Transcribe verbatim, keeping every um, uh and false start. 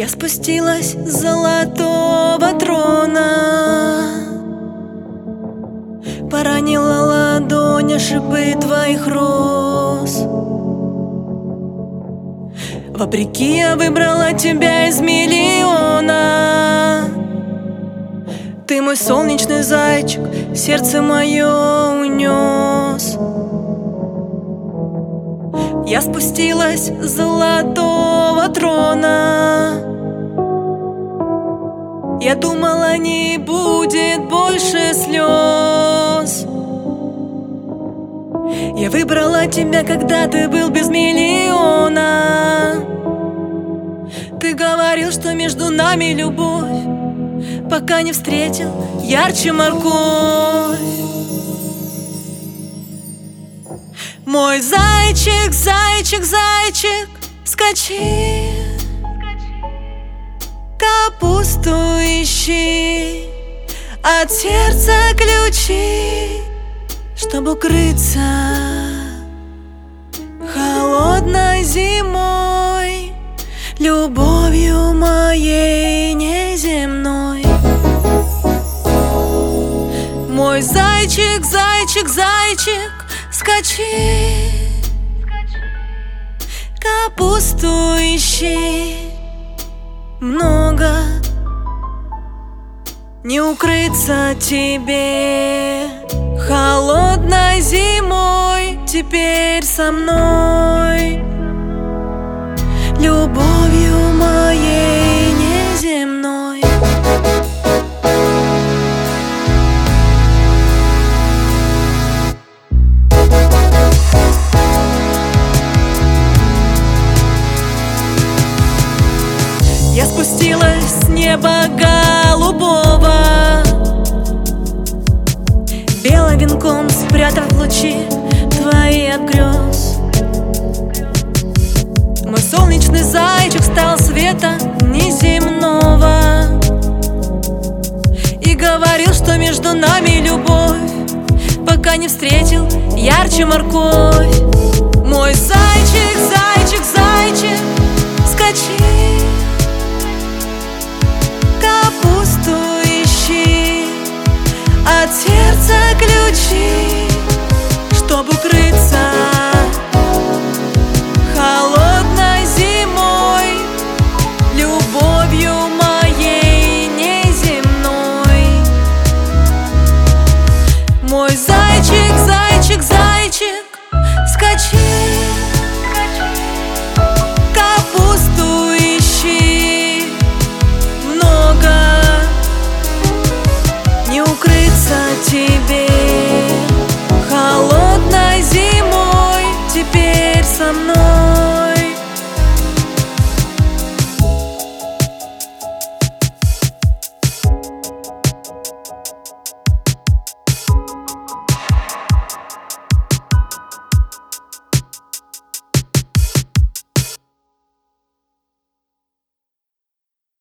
Я спустилась с золотого трона, поранила ладонь шипы твоих роз. Вопреки я выбрала тебя из миллиона. Ты мой солнечный зайчик, сердце мое унес. Я спустилась с золотого трона. Я думала, не будет больше слез. Я выбрала тебя, когда ты был без миллиона. Ты говорил, что между нами любовь, пока не встретил ярче морковь. Мой зайчик, зайчик, зайчик, скачи, капусту ищи, от сердца ключи, чтобы укрыться холодной зимой, любовью моей неземной. Мой зайчик, зайчик, зайчик, скачи, капусту ищи, много не укрыться тебе холодной зимой. Теперь со мной, любовью моей неземной. Я спустилась с неба голубого, белым венком спрятав лучи твои от грез. Мой солнечный зайчик стал света неземного и говорил, что между нами любовь, пока не встретил ярче морковь. Мой зайчик, зайчик, зайчик, скачи, капусту ищи, от сердца ключи,